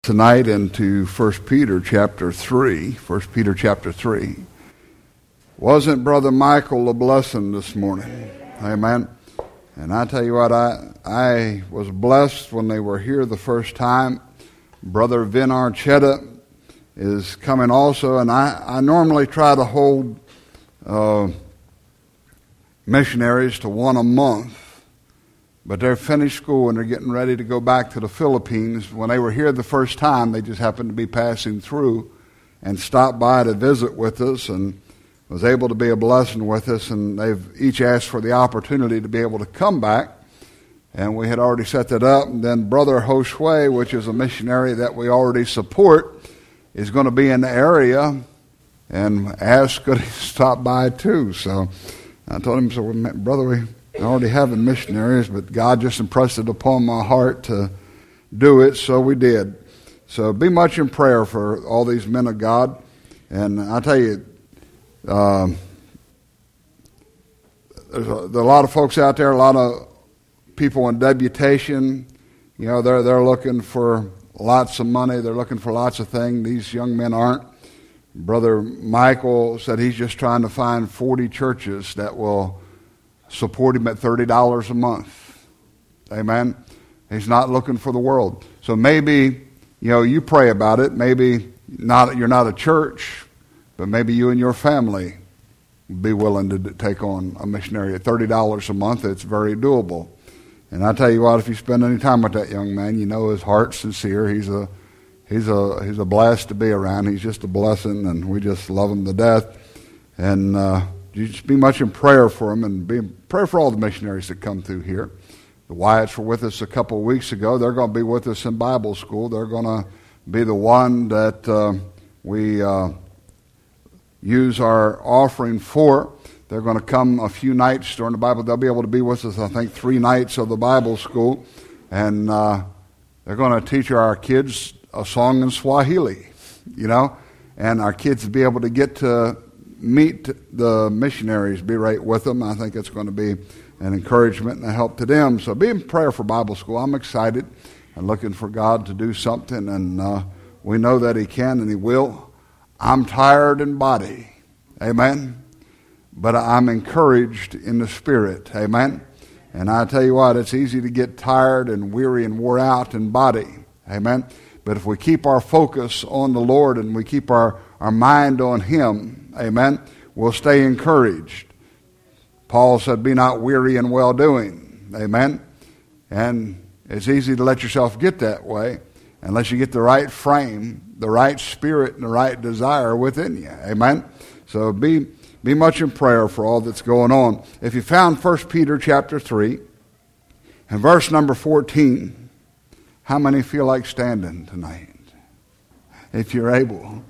tonight into 1 Peter chapter 3. 1 Peter chapter 3. Wasn't Brother Michael a blessing this morning? Amen. And I tell you what, I was blessed when they were here the first time. Brother Vin Archetta is coming also, and I normally try to hold missionaries to one a month. But they're finished school and they're getting ready to go back to the Philippines. When they were here the first time, they just happened to be passing through and stopped by to visit with us and was able to be a blessing with us. And they've each asked for the opportunity to be able to come back. And we had already set that up. And then Brother Josue, which is a missionary that we already support, is going to be in the area and asked could he stop by too. So I told him, so brother, we already having missionaries, but God just impressed it upon my heart to do it, so we did. So be much in prayer for all these men of God. And I tell you, there's a lot of folks out there, a lot of people in deputation. You know, they're looking for lots of money. They're looking for lots of things. These young men aren't. Brother Michael said he's just trying to find 40 churches that will support him at $30 a month. Amen. He's not looking for the world. So maybe, you pray about it. Maybe you're not a church, but maybe you and your family be willing to take on a missionary at $30 a month. It's very doable. And I tell you what, if you spend any time with that young man, you know his heart's sincere. He's a blast to be around. He's just a blessing, and we just love him to death. And you just be much in prayer for him, and pray for all the missionaries that come through here. The Wyatts were with us a couple of weeks ago. They're going to be with us in Bible school. They're going to be the one that we use our offering for. They're going to come a few nights during the Bible. They'll be able to be with us, I think, 3 nights of the Bible school. And they're going to teach our kids a song in Swahili, and our kids will be able to get to meet the missionaries, be right with them. I think it's going to be an encouragement and a help to them. So be in prayer for Bible school. I'm excited and looking for God to do something, and we know that He can and He will. I'm tired in body, amen, but I'm encouraged in the spirit, amen. And I tell you what, it's easy to get tired and weary and wore out in body, amen. But if we keep our focus on the Lord and we keep our mind on Him, amen, we'll stay encouraged. Paul said, be not weary in well-doing, amen. And it's easy to let yourself get that way unless you get the right frame, the right spirit, and the right desire within you, amen. So be much in prayer for all that's going on. If you found 1 Peter chapter 3 and verse number 14, how many feel like standing tonight? If you're able.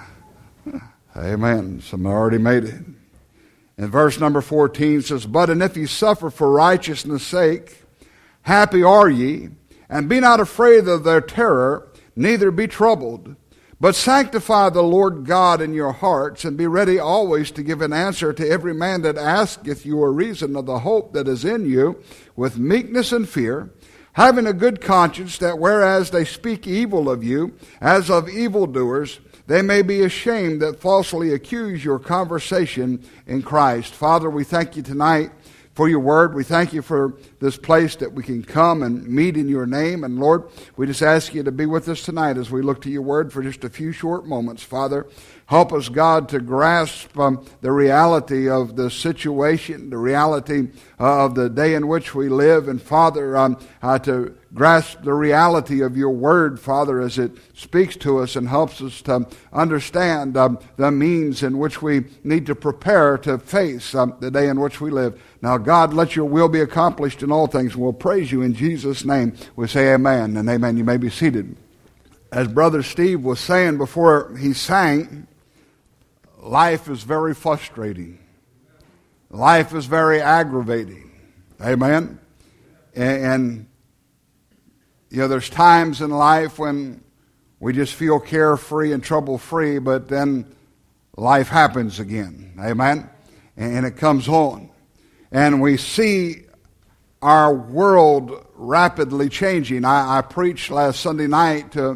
Amen. Some already made it. And verse number 14 says, but and if ye suffer for righteousness' sake, happy are ye, and be not afraid of their terror, neither be troubled. But sanctify the Lord God in your hearts, and be ready always to give an answer to every man that asketh you a reason of the hope that is in you, with meekness and fear, having a good conscience, that whereas they speak evil of you, as of evildoers, they may be ashamed that falsely accuse your conversation in Christ. Father, we thank you tonight for your word. We thank you for this place that we can come and meet in your name. And Lord, we just ask you to be with us tonight as we look to your word for just a few short moments. Father, help us, God, to grasp the reality of the situation, the reality of the day in which we live. And Father, to grasp the reality of your word, Father, as it speaks to us and helps us to understand the means in which we need to prepare to face the day in which we live. Now, God, let your will be accomplished in all things. We'll praise you in Jesus' name. We say amen and amen. You may be seated. As Brother Steve was saying before he sang, life is very frustrating. Life is very aggravating. Amen? And there's times in life when we just feel carefree and trouble-free, but then life happens again. Amen? And it comes on. And we see our world rapidly changing. I preached last Sunday night to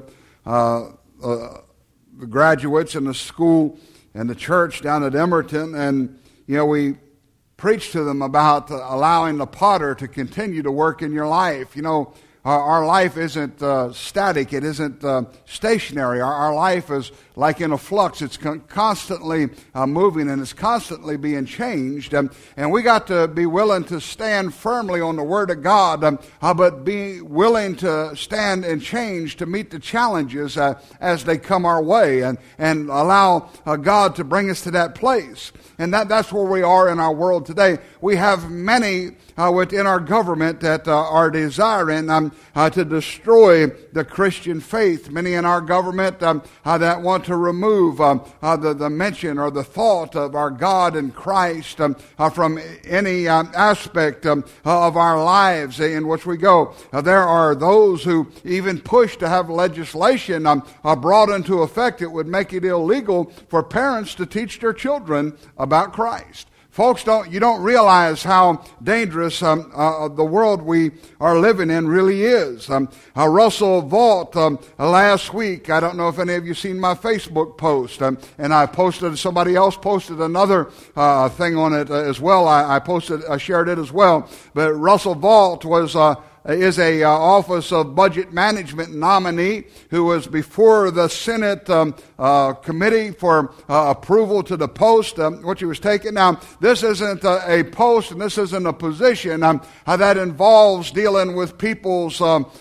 the graduates in the school and the church down at Emerton, and we preach to them about allowing the potter to continue to work in your life. Our life isn't static. It isn't stationary. Our life is like in a flux. It's constantly moving, and it's constantly being changed. And we got to be willing to stand firmly on the Word of God, but be willing to stand and change to meet the challenges as they come our way, and allow God to bring us to that place. And that's where we are in our world today. We have many within our government that are desiring to destroy the Christian faith. Many in our government that want to remove the mention or the thought of our God and Christ from any aspect of our lives in which we go. There are those who even push to have legislation brought into effect that would make it illegal for parents to teach their children about Christ. Folks, you don't realize how dangerous the world we are living in really is. Russell Vought last week, I don't know if any of you seen my Facebook post, and I posted, somebody else posted another thing on it as well. I shared it as well. But Russell Vought is a Office of Budget Management nominee who was before the Senate committee for approval to the post, which he was taking. Now, this isn't a post, and this isn't a position that involves dealing with people's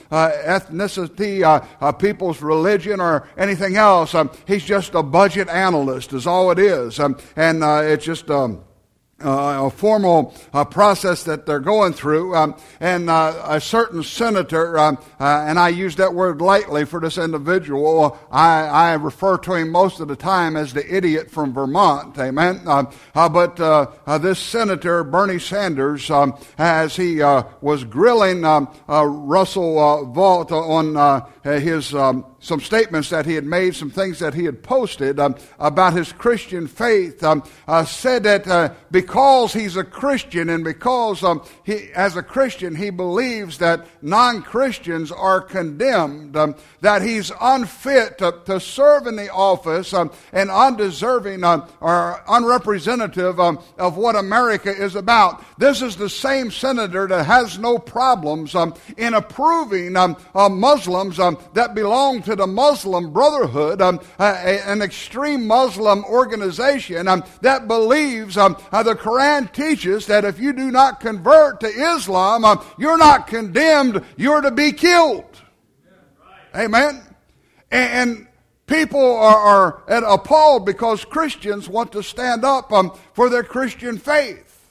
ethnicity, people's religion, or anything else. He's just a budget analyst is all it is. And it's just a formal process that they're going through, and a certain senator, and I use that word lightly for this individual. I refer to him most of the time as the idiot from Vermont, amen. But this senator, Bernie Sanders, as he was grilling Russell Vought on his some statements that he had made, some things that he had posted about his Christian faith, said that because he's a Christian and because as a Christian he believes that non-Christians are condemned, that he's unfit to serve in the office and undeserving or unrepresentative of what America is about. This is the same senator that has no problems in approving Muslims that belong to the Muslim Brotherhood, an extreme Muslim organization that believes the Quran teaches that if you do not convert to Islam, you're not condemned, you're to be killed. Amen. And people are appalled because Christians want to stand up for their Christian faith.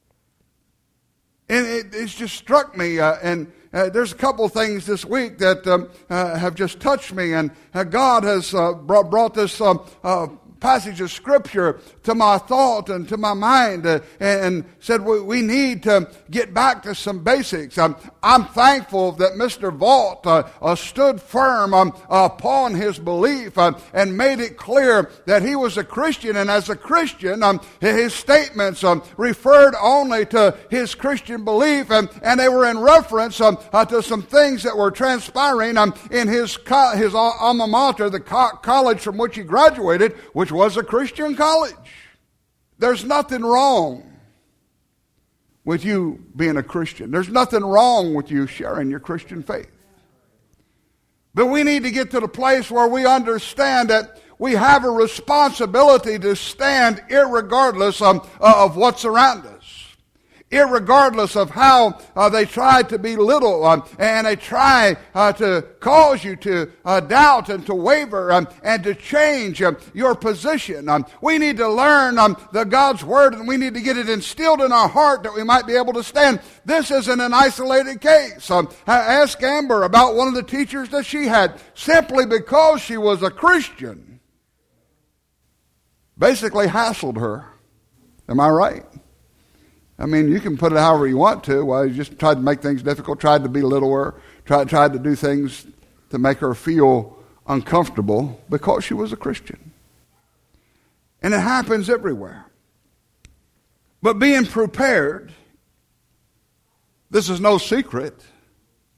And it's just struck me, and there's a couple of things this week that have just touched me, and God has brought this passage of Scripture to my thought and to my mind, and said we need to get back to some basics. I'm thankful that Mr. Vought stood firm upon his belief and made it clear that he was a Christian, and as a Christian, his statements referred only to his Christian belief, and they were in reference to some things that were transpiring in his alma mater, the college from which he graduated, which was a Christian college. There's nothing wrong with you being a Christian. There's nothing wrong with you sharing your Christian faith. But we need to get to the place where we understand that we have a responsibility to stand irregardless of what's around us. Irregardless of how they try to belittle and they try to cause you to doubt and to waver and to change your position. We need to learn the God's Word, and we need to get it instilled in our heart that we might be able to stand. This isn't an isolated case. Ask Amber about one of the teachers that she had. Simply because she was a Christian, basically hassled her. Am I right? I mean, you can put it however you want to. Well, you just tried to make things difficult, tried to belittle her, tried to do things to make her feel uncomfortable because she was a Christian. And it happens everywhere. But being prepared, this is no secret,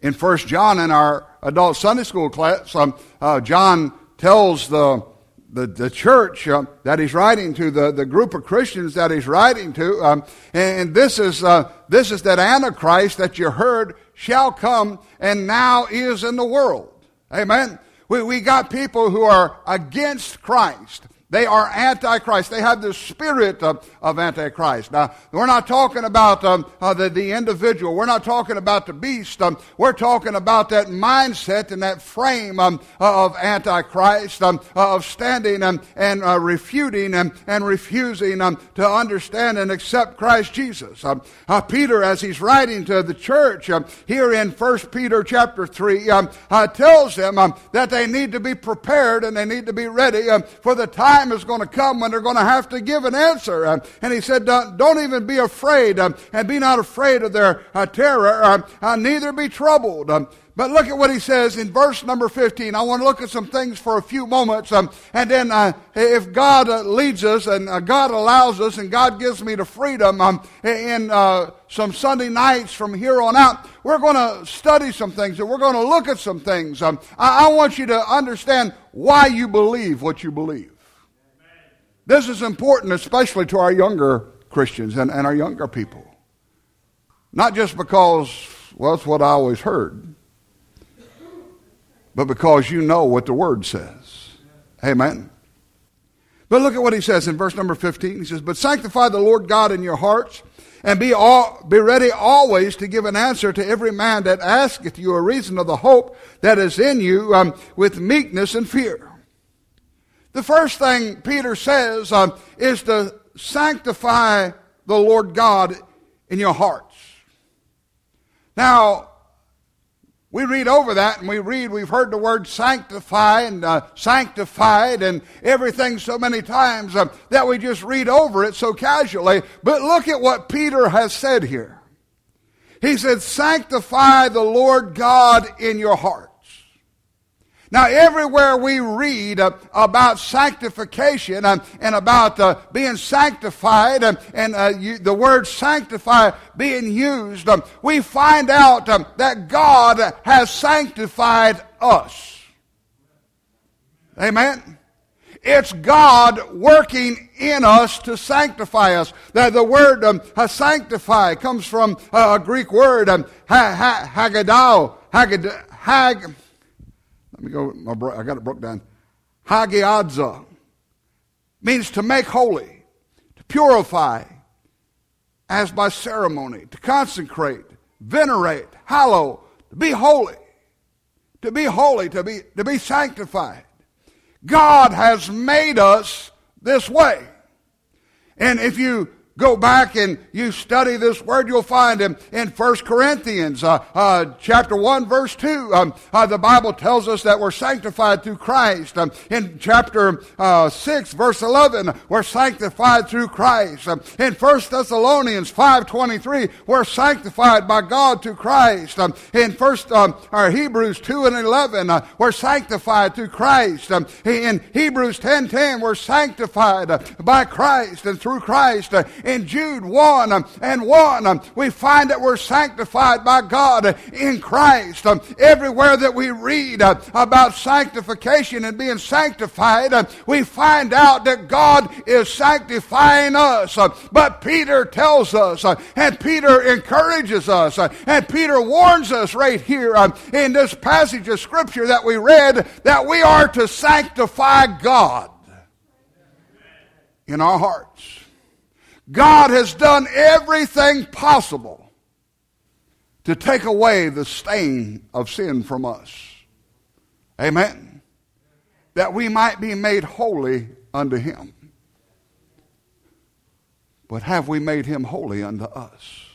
In 1 John, in our adult Sunday school class, John tells the church that he's writing to, the group of Christians that he's writing to, and this is that Antichrist that you heard shall come and now is in the world. Amen. We got people who are against Christ. They are Antichrist. They have the spirit of Antichrist. Now, we're not talking about the individual. We're not talking about the beast. We're talking about that mindset and that frame of Antichrist, of standing and refuting and refusing to understand and accept Christ Jesus. Peter, as he's writing to the church here in 1 Peter chapter 3, tells them that they need to be prepared and they need to be ready for the time is going to come when they're going to have to give an answer. And he said, don't even be afraid, and be not afraid of their terror, neither be troubled. But look at what he says in verse number 15. I want to look at some things for a few moments, and then if God leads us and God allows us and God gives me the freedom in some Sunday nights from here on out, we're going to study some things and we're going to look at some things. I want you to understand why you believe what you believe. This is important, especially to our younger Christians and our younger people. Not just because, well, it's what I always heard, but because you know what the Word says. Amen. But look at what he says in verse number 15. He says, but sanctify the Lord God in your hearts, and be ready always to give an answer to every man that asketh you a reason of the hope that is in you with meekness and fear. The first thing Peter says is to sanctify the Lord God in your hearts. Now, we read over that and we've heard the word sanctify and sanctified and everything so many times that we just read over it so casually. But look at what Peter has said here. He said, sanctify the Lord God in your heart. Now, everywhere we read about sanctification and about being sanctified and the word sanctify being used, we find out that God has sanctified us. Amen? It's God working in us to sanctify us. The word sanctify comes from a Greek word, hagadao, let me go, I got it broke down. Hagiadza means to make holy, to purify, as by ceremony, to consecrate, venerate, hallow, to be holy, to be sanctified. God has made us this way. And if you go back and you study this word, you'll find him in 1 Corinthians chapter 1, verse 2. The Bible tells us that we're sanctified through Christ. In chapter 6, verse 11, we're sanctified through Christ. In 1 Thessalonians 5:23, we're sanctified by God through Christ. In Hebrews 2 and 11, we're sanctified through Christ. In Hebrews 10:10, we're sanctified by Christ and through Christ. In Jude 1 and 1, we find that we're sanctified by God in Christ. Everywhere that we read about sanctification and being sanctified, we find out that God is sanctifying us. But Peter tells us, and Peter encourages us, and Peter warns us right here in this passage of Scripture that we read, that we are to sanctify God in our hearts. God has done everything possible to take away the stain of sin from us. Amen. That we might be made holy unto him. But have we made him holy unto us?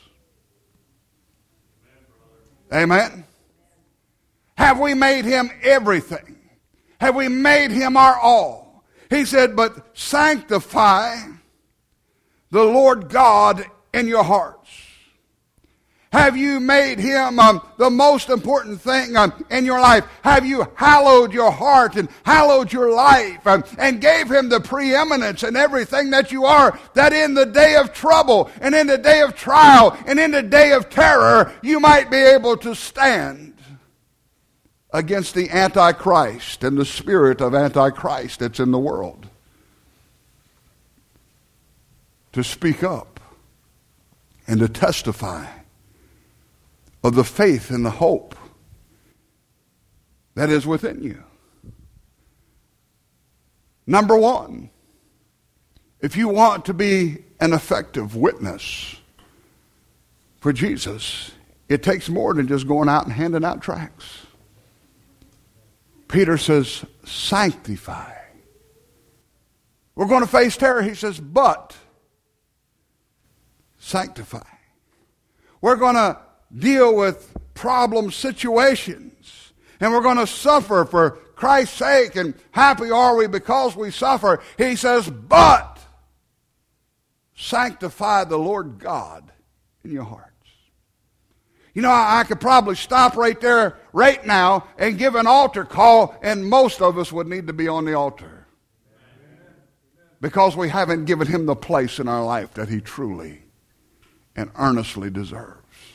Amen. Have we made him everything? Have we made him our all? He said, but sanctify the Lord God in your hearts. Have you made him the most important thing in your life? Have you hallowed your heart and hallowed your life and gave him the preeminence in everything that you are, that in the day of trouble and in the day of trial and in the day of terror, you might be able to stand? against the Antichrist and the spirit of Antichrist that's in the world. To speak up and to testify of the faith and the hope that is within you. Number one, if you want to be an effective witness for Jesus, it takes more than just going out and handing out tracts. Peter says, sanctify. We're going to face terror. He says, but sanctify. We're going to deal with problem situations, and we're going to suffer for Christ's sake, and happy are we because we suffer. He says, but sanctify the Lord God in your hearts. You know, I could probably stop right there right now and give an altar call, and most of us would need to be on the altar. Because we haven't given him the place in our life that he truly and earnestly deserves.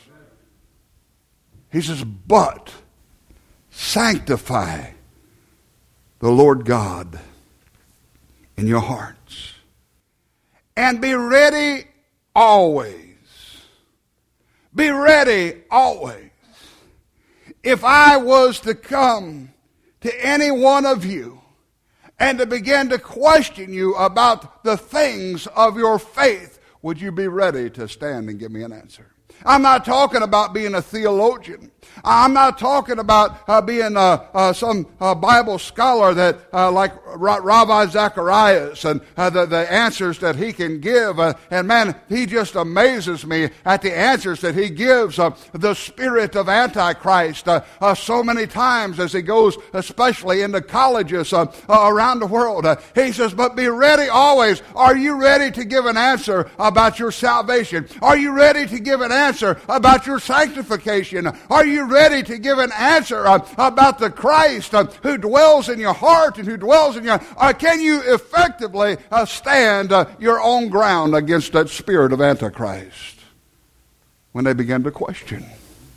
He says, but sanctify the Lord God in your hearts. And be ready always. Be ready always. If I was to come to any one of you and to begin to question you about the things of your faith, would you be ready to stand and give me an answer? I'm not talking about being a theologian. I'm not talking about being some Bible scholar that like Rabbi Zacharias and the answers that he can give. And man, he just amazes me at the answers that he gives. The spirit of Antichrist so many times as he goes, especially into colleges around the world. He says, but be ready always. Are you ready to give an answer about your salvation? Are you ready to give an answer about your sanctification? Are you ready to give an answer about the Christ who dwells in your heart and who dwells in your... can you effectively stand your own ground against that spirit of Antichrist? When they began to question.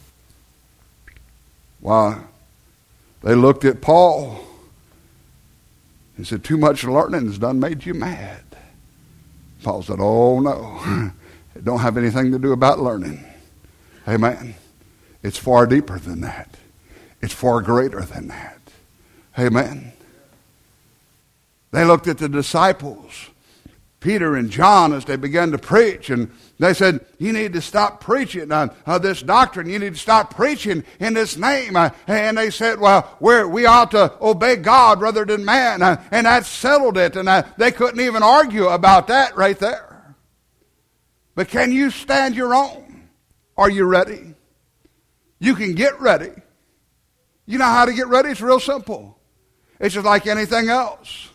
Why, they looked at Paul and said, too much learning has done made you mad. Paul said, oh no, it don't have anything to do about learning. Amen. It's far deeper than that. It's far greater than that. Amen. They looked at the disciples, Peter and John, as they began to preach, and they said, you need to stop preaching this doctrine. You need to stop preaching in this name. And they said, well, we ought to obey God rather than man. And that settled it. And they couldn't even argue about that right there. But can you stand your own? Are you ready? You can get ready. You know how to get ready? It's real simple. It's just like anything else.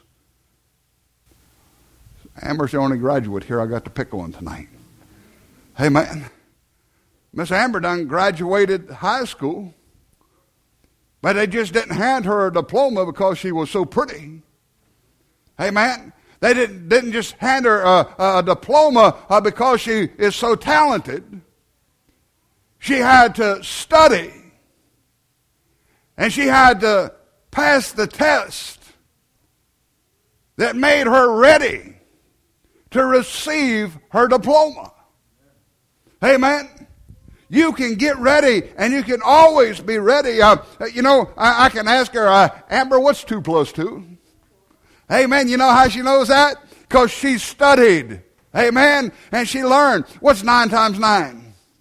Amber's the only graduate here. I got to pick one tonight. Hey, man. Miss Amber done graduated high school, but they just didn't hand her a diploma because she was so pretty. Hey, man. They didn't just hand her a diploma because she is so talented. She had to study. And she had to pass the test that made her ready to receive her diploma. Amen. You can get ready, and you can always be ready. I can ask her, Amber, what's 2 plus 2? Amen. You know how she knows that? Because she studied. Amen. And she learned. What's 9 times 9?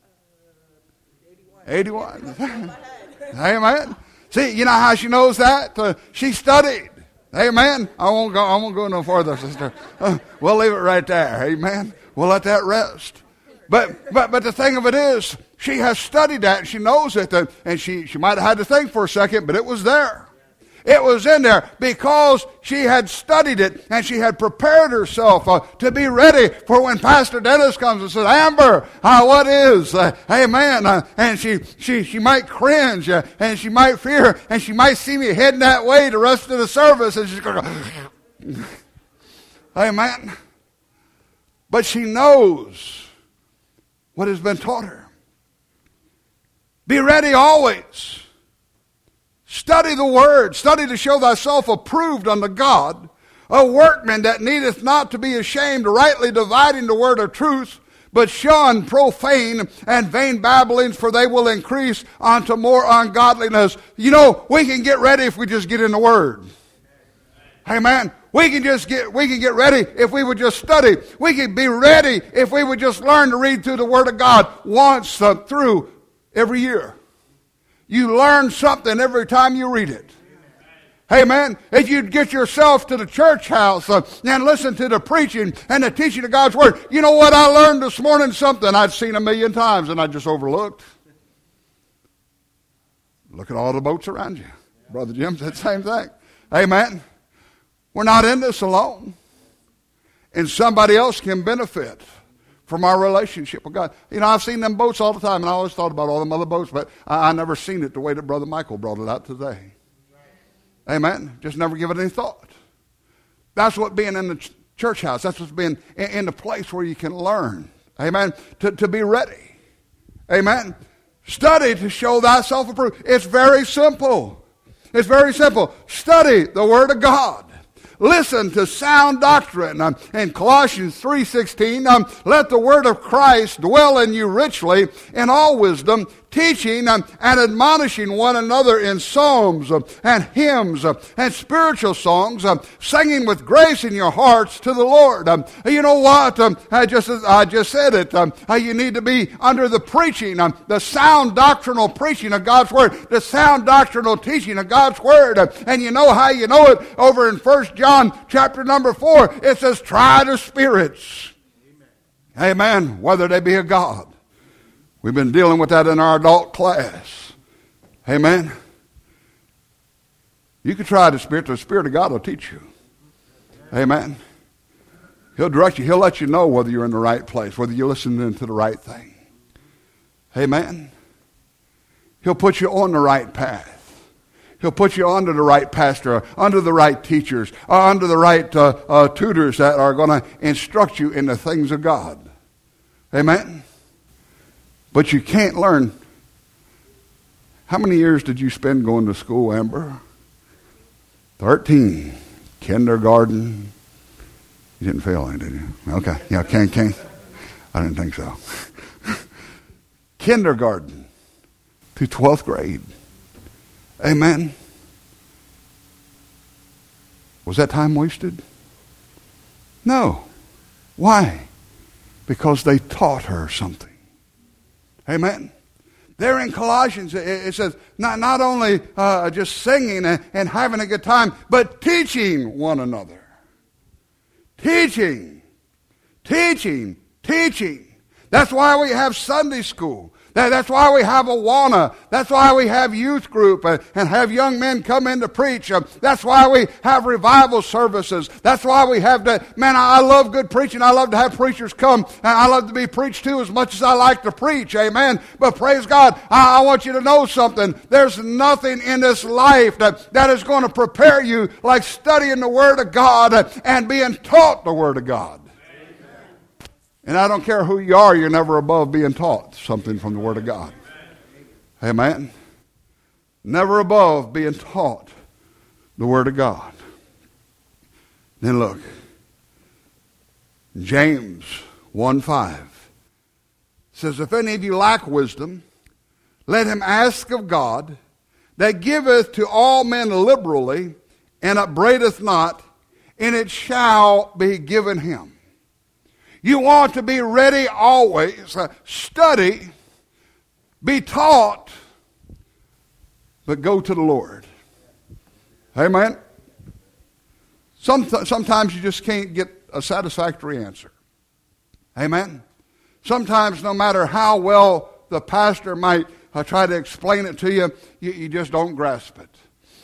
81. Amen. See, you know how she knows that? She studied. Amen. I won't go no further, sister. We'll leave it right there. Amen. We'll let that rest. But the thing of it is, she has studied that and she knows it. And she might have had to think for a second, but it was there. It was in there because she had studied it and she had prepared herself to be ready for when Pastor Dennis comes and says, Amber, what is? Amen. And she might cringe and she might fear and she might see me heading that way the rest of the service and she's going to go, amen. But she knows what has been taught her. Be ready always. Study the word. Study to show thyself approved unto God, a workman that needeth not to be ashamed, rightly dividing the word of truth, but shun profane and vain babblings, for they will increase unto more ungodliness. You know, we can get ready if we just get in the word. Amen. We can get ready if we would just study. We can be ready if we would just learn to read through the Word of God once through every year. You learn something every time you read it. Amen. If you'd get yourself to the church house and listen to the preaching and the teaching of God's Word, you know what I learned this morning? Something I'd seen 1,000,000 times and I just overlooked. Look at all the boats around you. Brother Jim said the same thing. Amen. We're not in this alone. And somebody else can benefit from our relationship with God. You know, I've seen them boats all the time, and I always thought about all them other boats, but I never seen it the way that Brother Michael brought it out today. Amen. Just never give it any thought. That's what being in the church house, that's what's being in the place where you can learn. Amen. To be ready. Amen. Study to show thyself approved. It's very simple. It's very simple. Study the Word of God. Listen to sound doctrine. In Colossians 3:16, let the word of Christ dwell in you richly in all wisdom, teaching and admonishing one another in psalms and hymns and spiritual songs, singing with grace in your hearts to the Lord. You know what? I just said it. You need to be under the preaching, the sound doctrinal preaching of God's Word, the sound doctrinal teaching of God's Word. And you know how you know it? Over in 1 John chapter number 4, it says, try the spirits. Amen. Whether they be of God. We've been dealing with that in our adult class. Amen. You can try the Spirit of God will teach you. Amen. He'll direct you. He'll let you know whether you're in the right place, whether you're listening to the right thing. Amen. He'll put you on the right path. He'll put you under the right pastor, under the right teachers, under the right tutors that are going to instruct you in the things of God. Amen. But you can't learn. How many years did you spend going to school, Amber? 13. Kindergarten. You didn't fail any, did you? Okay. Yeah, can. I didn't think so. Kindergarten to 12th grade. Amen. Was that time wasted? No. Why? Because they taught her something. Amen. There in Colossians, it says, not only just singing and having a good time, but teaching one another. Teaching. That's why we have Sunday school. That's why we have Awana. That's why we have youth group and have young men come in to preach. That's why we have revival services. That's why we have that. Man, I love good preaching. I love to have preachers come. And I love to be preached to as much as I like to preach. Amen. But praise God, I want you to know something. There's nothing in this life that is going to prepare you like studying the Word of God and being taught the Word of God. And I don't care who you are, you're never above being taught something from the Word of God. Amen. Never above being taught the Word of God. Then look. James 1:5 says, if any of you lack wisdom, let him ask of God, that giveth to all men liberally, and upbraideth not, and it shall be given him. You want to be ready always. Study, be taught, but go to the Lord. Amen. Sometimes you just can't get a satisfactory answer. Amen. Sometimes no matter how well the pastor might try to explain it to you, you just don't grasp it.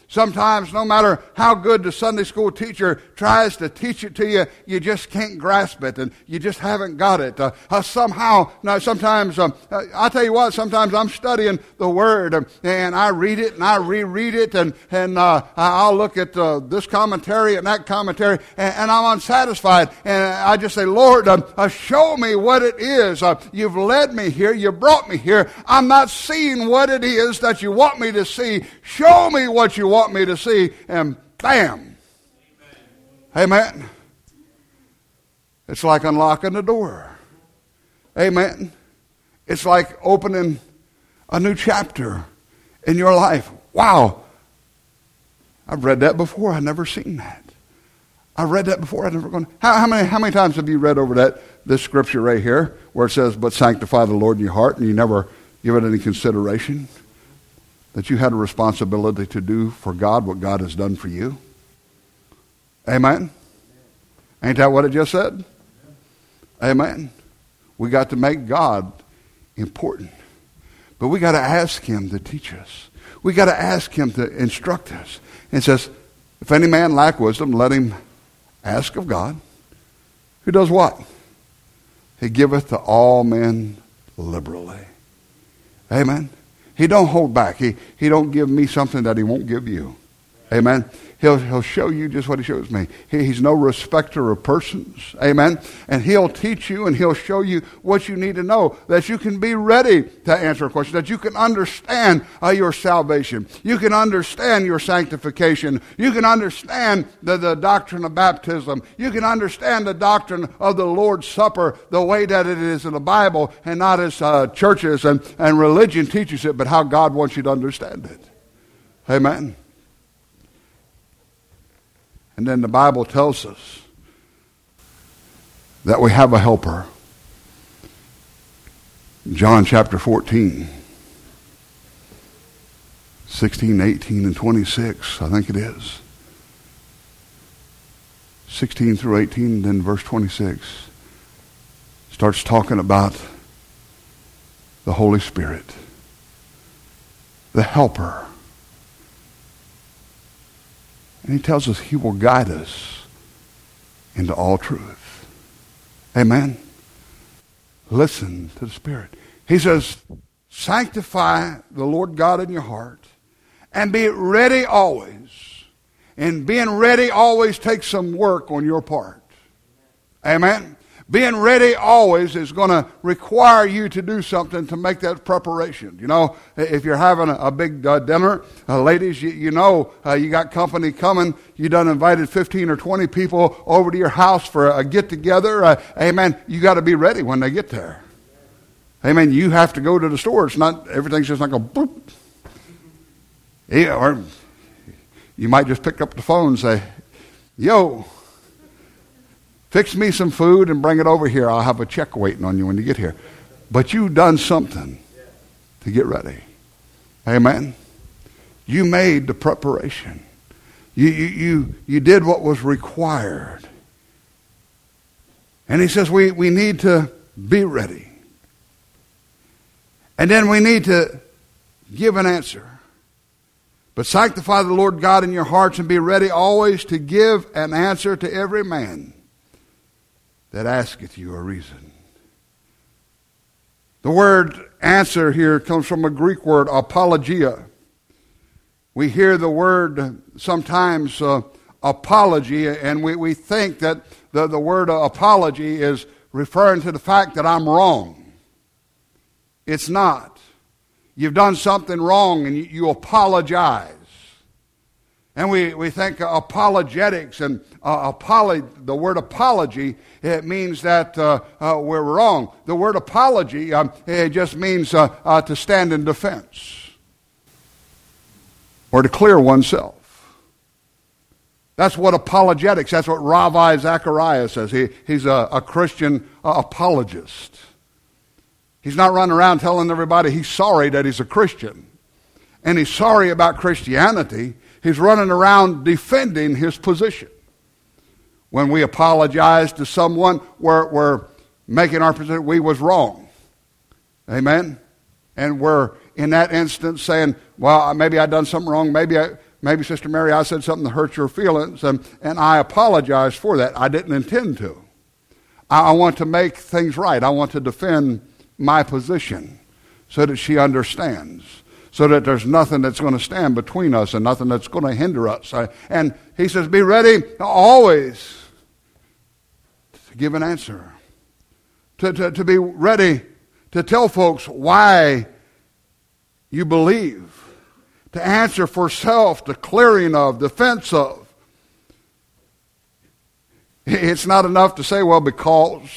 Sometimes, no matter how good the Sunday school teacher tries to teach it to you, you just can't grasp it, and you just haven't got it. Sometimes, I tell you what, sometimes I'm studying the Word, and I read it, and I reread it, and I'll look at this commentary and that commentary, and I'm unsatisfied. And I just say, Lord, show me what it is. You've led me here. You brought me here. I'm not seeing what it is that you want me to see. Show me what you want me to see, and bam. Amen. It's like unlocking the door. Amen. It's like opening a new chapter in your life. Wow. I've read that before. I've never seen that. I've read that before. I've never gone. How many times have you read over this scripture right here where it says, but sanctify the Lord in your heart, and you never give it any consideration? That you had a responsibility to do for God what God has done for you. Amen? Ain't that what it just said? Amen. We got to make God important. But we got to ask Him to teach us. We got to ask Him to instruct us. And it says, if any man lack wisdom, let him ask of God. Who does what? He giveth to all men liberally. Amen. He don't hold back. He don't give me something that He won't give you. Amen. He'll show you just what He shows me. He's no respecter of persons. Amen. And He'll teach you and He'll show you what you need to know, that you can be ready to answer a question, that you can understand your salvation. You can understand your sanctification. You can understand the doctrine of baptism. You can understand the doctrine of the Lord's Supper the way that it is in the Bible, and not as churches and religion teaches it, but how God wants you to understand it. Amen. And then the Bible tells us that we have a helper. John chapter 14, 16, 18, and 26, I think it is. 16 through 18, then verse 26 starts talking about the Holy Spirit, the helper. And He tells us He will guide us into all truth. Amen. Listen to the Spirit. He says, sanctify the Lord God in your heart and be ready always. And being ready always takes some work on your part. Amen. Being ready always is going to require you to do something to make that preparation. You know, if you're having a big dinner, ladies, you know you got company coming. You done invited 15 or 20 people over to your house for a get-together. Amen. You got to be ready when they get there. Amen. You have to go to the store. It's not, everything's just not going boop. Yeah, or you might just pick up the phone and say, yo, fix me some food and bring it over here. I'll have a check waiting on you when you get here. But you've done something to get ready. Amen. You made the preparation. You did what was required. And He says we need to be ready. And then we need to give an answer. But sanctify the Lord God in your hearts and be ready always to give an answer to every man that asketh you a reason. The word answer here comes from a Greek word, apologia. We hear the word sometimes apology, and we think that the word apology is referring to the fact that I'm wrong. It's not. You've done something wrong and you apologize. And we think apologetics and the word apology, it means that we're wrong. The word apology, it just means to stand in defense or to clear oneself. That's what apologetics, that's what Ravi Zacharias says. He's a Christian apologist. He's not running around telling everybody he's sorry that he's a Christian. And he's sorry about Christianity. He's running around defending his position. When we apologize to someone, we're making our position, we was wrong. Amen? And we're, in that instance, saying, well, maybe I done something wrong. Maybe maybe Sister Mary, I said something that hurt your feelings, and I apologize for that. I didn't intend to. I want to make things right. I want to defend my position so that she understands, so that there's nothing that's going to stand between us and nothing that's going to hinder us. And he says, be ready always to give an answer, to be ready to tell folks why you believe, to answer for self, the clearing of, defense of. It's not enough to say, well, because.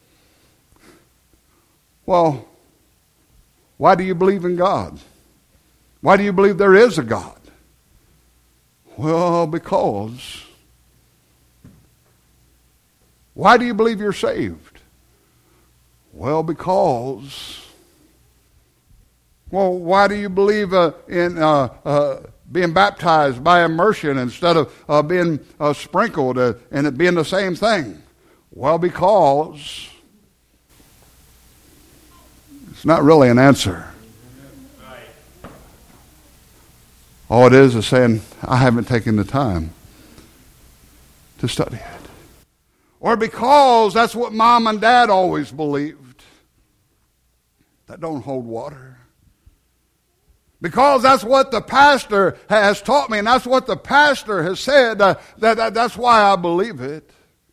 Well, why do you believe in God? Why do you believe there is a God? Well, because. Why do you believe you're saved? Well, because. Well, why do you believe in being baptized by immersion instead of being sprinkled and it being the same thing? Well, because. It's not really an answer. All it is saying, I haven't taken the time to study it. Or because that's what Mom and Dad always believed. That don't hold water. Because that's what the pastor has taught me, and that's what the pastor has said, that's why I believe it.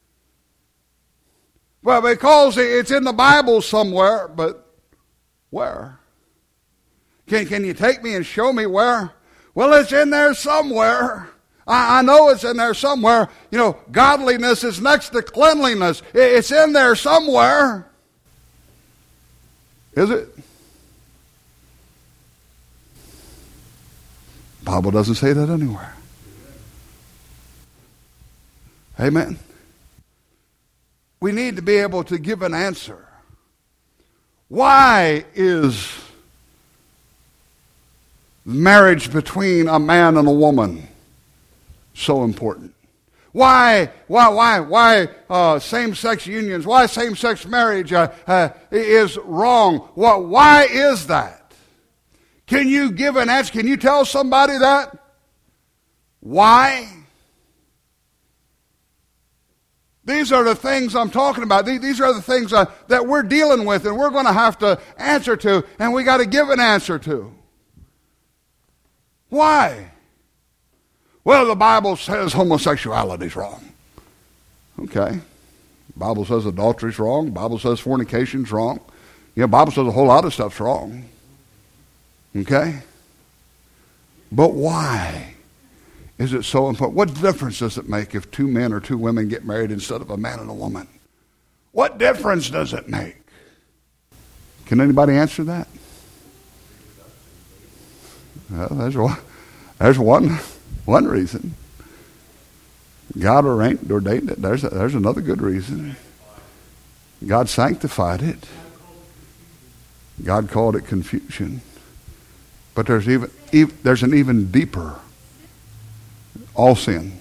Well, because it's in the Bible somewhere, but where? Can you take me and show me where? Well, it's in there somewhere. I know it's in there somewhere. You know, godliness is next to cleanliness. It's in there somewhere. Is it? The Bible doesn't say that anywhere. Amen. We need to be able to give an answer. Why is marriage between a man and a woman so important? Why same-sex unions? Why same-sex marriage is wrong? Why is that? Can you give an answer? Can you tell somebody that? Why? These are the things I'm talking about. These are the things that we're dealing with and we're going to have to answer to, and we got to give an answer to. Why? Well, the Bible says homosexuality is wrong. Okay. The Bible says adultery is wrong. The Bible says fornication is wrong. You know, the Bible says a whole lot of stuff's wrong. Okay? But why is it so important? What difference does it make if two men or two women get married instead of a man and a woman? What difference does it make? Can anybody answer that? Well, there's one reason. God ordained it. There's another good reason. God sanctified it. God called it confusion. But there's an even deeper. All sin.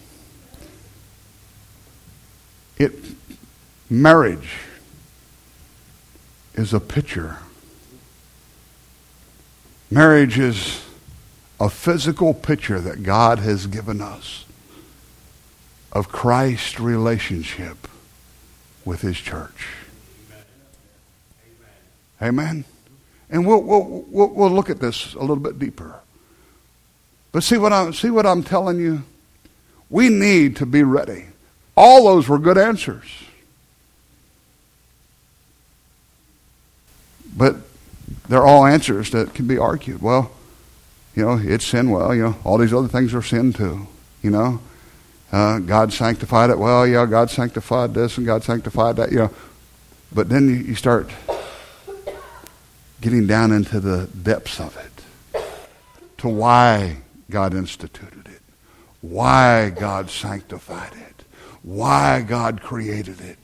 Marriage is a picture. Marriage is a physical picture that God has given us of Christ's relationship with His church. Amen. And we'll look at this a little bit deeper. But see what I'm telling you? We need to be ready. All those were good answers. But they're all answers that can be argued. Well, you know, it's sin. Well, you know, all these other things are sin too. You know, God sanctified it. Well, yeah, God sanctified this and God sanctified that. You know, but then you start getting down into the depths of it, to why God instituted it, why God sanctified it, why God created it.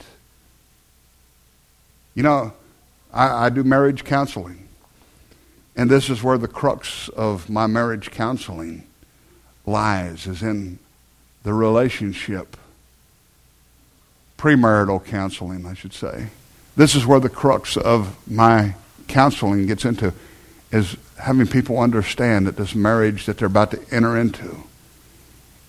You know, I do marriage counseling, and this is where the crux of my marriage counseling lies, is in the relationship, premarital counseling, I should say. This is where the crux of my counseling gets into, is having people understand that this marriage that they're about to enter into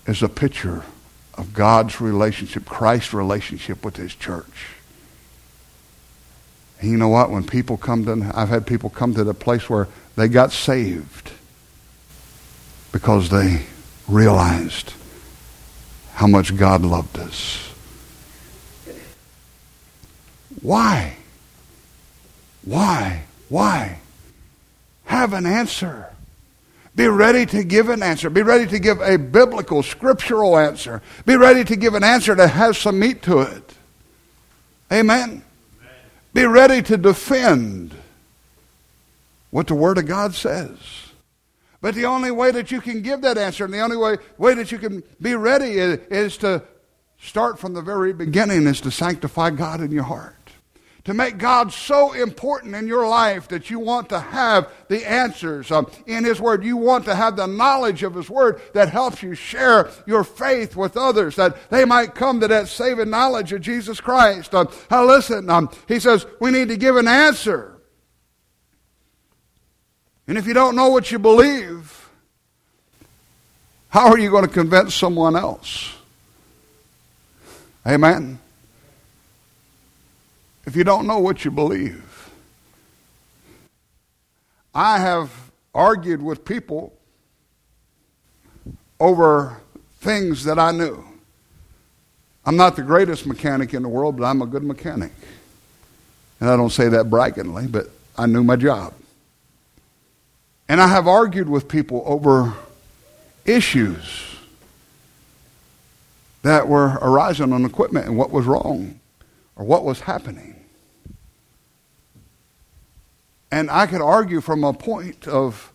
is a picture of God's relationship, Christ's relationship with His church. And you know what? When people come to, I've had people come to the place where they got saved because they realized how much God loved us. Why? Why? Why? Have an answer. Be ready to give an answer. Be ready to give a biblical, scriptural answer. Be ready to give an answer that has some meat to it. Amen? Be ready to defend what the Word of God says. But the only way that you can give that answer, and the only way that you can be ready is to start from the very beginning, is to sanctify God in your heart. To make God so important in your life that you want to have the answers in His Word. You want to have the knowledge of His Word that helps you share your faith with others, that they might come to that saving knowledge of Jesus Christ. Listen, he says we need to give an answer. And if you don't know what you believe, how are you going to convince someone else? Amen? If you don't know what you believe. I have argued with people over things that I knew. I'm not the greatest mechanic in the world, but I'm a good mechanic. And I don't say that braggingly, but I knew my job. And I have argued with people over issues that were arising on equipment and what was wrong or what was happening. And I could argue from a point of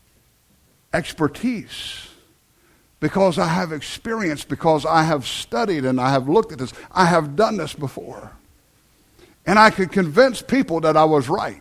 expertise because I have experience, because I have studied and I have looked at this. I have done this before. And I could convince people that I was right.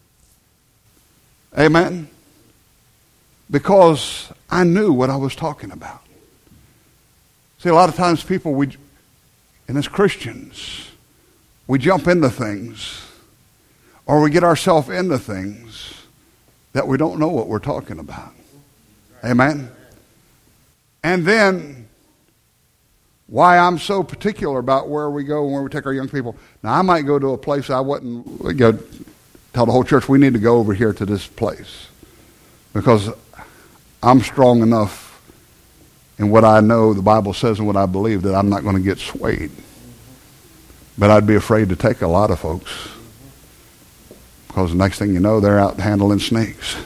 Amen? Because I knew what I was talking about. See, a lot of times people, and as Christians, we jump into things or we get ourselves into things that we don't know what we're talking about. Amen? And then, why I'm so particular about where we go and where we take our young people. Now, I might go to a place I wouldn't tell the whole church, we need to go over here to this place. Because I'm strong enough in what I know the Bible says and what I believe that I'm not going to get swayed. But I'd be afraid to take a lot of folks. Because the next thing you know, they're out handling snakes.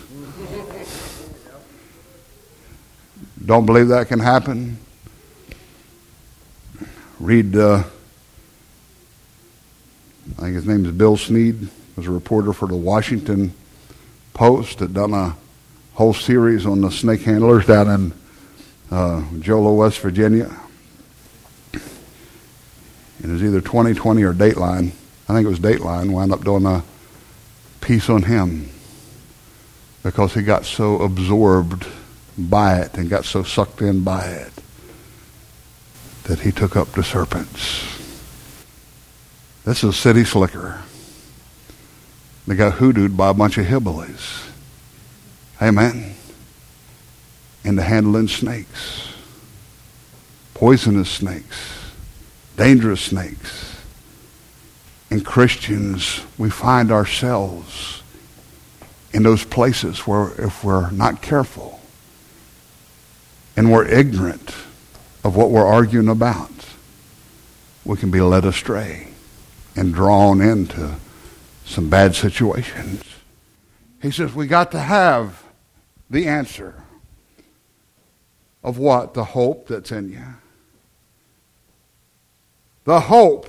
Don't believe that can happen? Read, I think his name is Bill Snead, was a reporter for the Washington Post that done a whole series on the snake handlers down in Jolo, West Virginia. It was either 2020 or Dateline. I think it was Dateline, wound up doing a piece on him because he got so absorbed by it and got so sucked in by it that he took up the serpents. This is a city slicker. They got hoodooed by a bunch of hillbillies. Amen. Into handling snakes. Poisonous snakes. Dangerous snakes. And Christians, we find ourselves in those places where if we're not careful and we're ignorant of what we're arguing about, we can be led astray and drawn into some bad situations. He says we got to have the answer of what? The hope that's in you. The hope.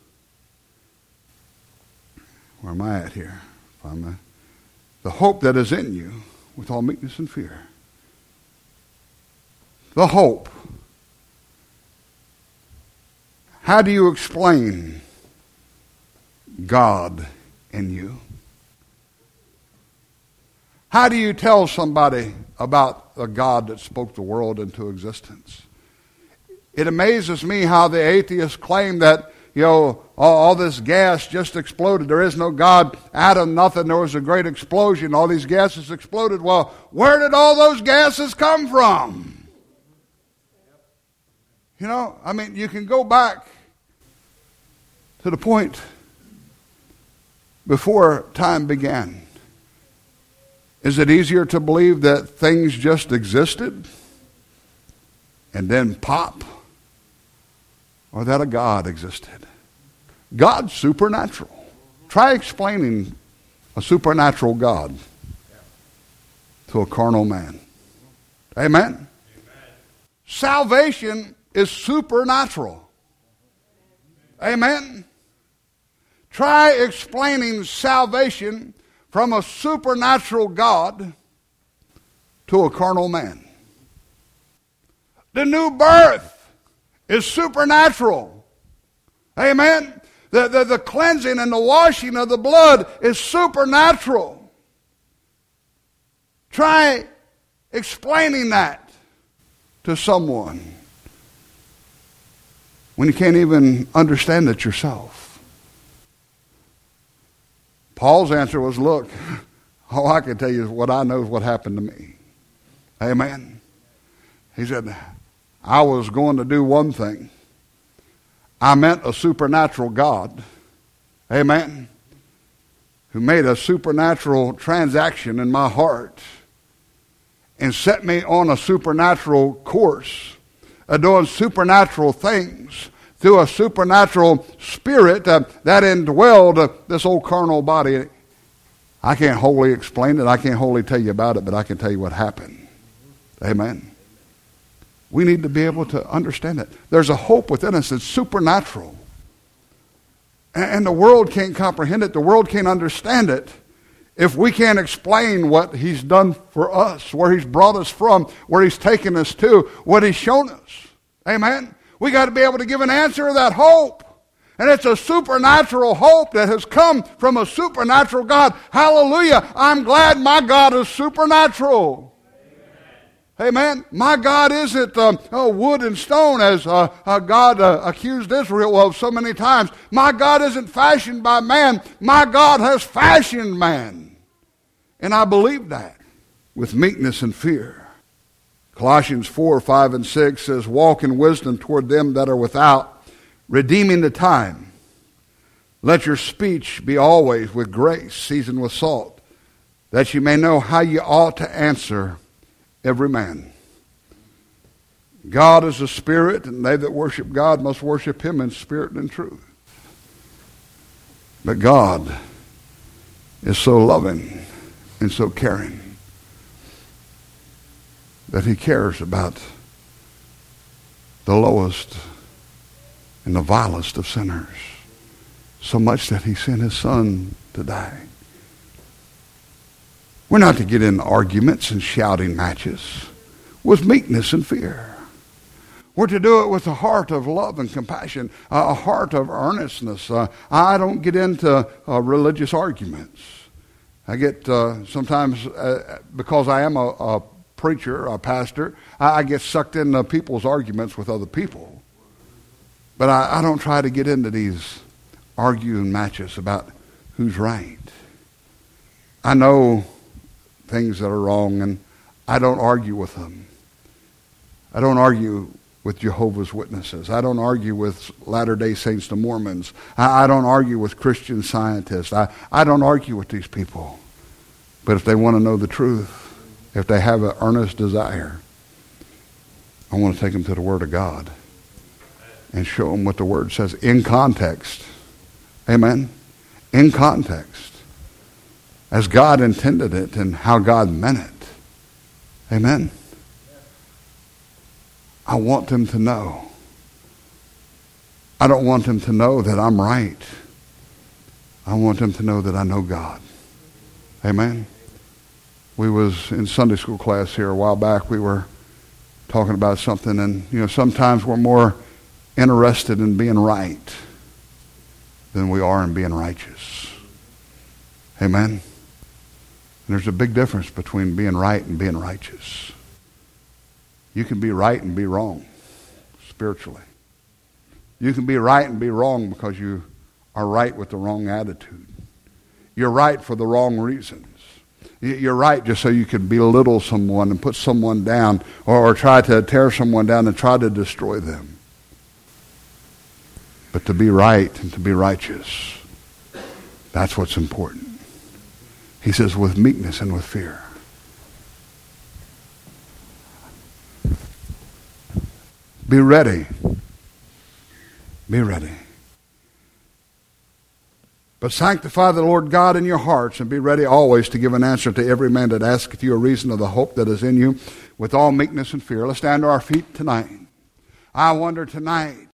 Where am I at here? The hope that is in you with all meekness and fear. The hope. How do you explain God in you? How do you tell somebody about a God that spoke the world into existence? It amazes me how the atheists claim that, all this gas just exploded. There is no God, atom, nothing. There was a great explosion. All these gases exploded. Well, where did all those gases come from? You know, I mean, you can go back to the point before time began. Is it easier to believe that things just existed and then pop? Or that a God existed? God's supernatural. Try explaining a supernatural God to a carnal man. Amen? Amen. Salvation is supernatural. Amen? Try explaining salvation from a supernatural God to a carnal man. The new birth is supernatural. Amen? The cleansing and the washing of the blood is supernatural. Try explaining that to someone when you can't even understand it yourself. Paul's answer was, look, all I can tell you is what I know is what happened to me. Amen? He said, I was going to do one thing. I meant a supernatural God, amen, who made a supernatural transaction in my heart and set me on a supernatural course of doing supernatural things through a supernatural spirit that indwelled this old carnal body. I can't wholly explain it. I can't wholly tell you about it, but I can tell you what happened. Amen. We need to be able to understand it. There's a hope within us that's supernatural. And the world can't comprehend it. The world can't understand it if we can't explain what he's done for us, where he's brought us from, where he's taken us to, what he's shown us. Amen? We got to be able to give an answer to that hope. And it's a supernatural hope that has come from a supernatural God. Hallelujah. I'm glad my God is supernatural. Amen. My God isn't wood and stone as God accused Israel of so many times. My God isn't fashioned by man. My God has fashioned man. And I believe that with meekness and fear. Colossians 4, 5, and 6 says, walk in wisdom toward them that are without, redeeming the time. Let your speech be always with grace, seasoned with salt, that you may know how you ought to answer every man. God is a spirit, and they that worship God must worship him in spirit and in truth. But God is so loving and so caring that he cares about the lowest and the vilest of sinners, so much that he sent his son to die. We're not to get in arguments and shouting matches with meekness and fear. We're to do it with a heart of love and compassion, a heart of earnestness. I don't get into religious arguments. I get sometimes, because I am a preacher, a pastor, I get sucked into people's arguments with other people. But I don't try to get into these arguing matches about who's right. I know things that are wrong, and I don't argue with them. I don't argue with Jehovah's Witnesses. I don't argue with Latter-day Saints, the Mormons. I don't argue with Christian Scientists. I don't argue with these people. But if they want to know the truth, if they have an earnest desire, I want to take them to the Word of God and show them what the Word says in context. Amen? In context. As God intended it and how God meant it. Amen? I want them to know. I don't want them to know that I'm right. I want them to know that I know God. Amen? We was in Sunday school class here a while back. We were talking about something, and sometimes we're more interested in being right than we are in being righteous. Amen? And there's a big difference between being right and being righteous. You can be right and be wrong spiritually. You can be right and be wrong because you are right with the wrong attitude. You're right for the wrong reasons. You're right just so you can belittle someone and put someone down or try to tear someone down and try to destroy them. but to be right and to be righteous. That's what's important. He says, with meekness and with fear. Be ready. Be ready. But sanctify the Lord God in your hearts, and be ready always to give an answer to every man that asketh you a reason of the hope that is in you, with all meekness and fear. Let's stand to our feet tonight. I wonder tonight,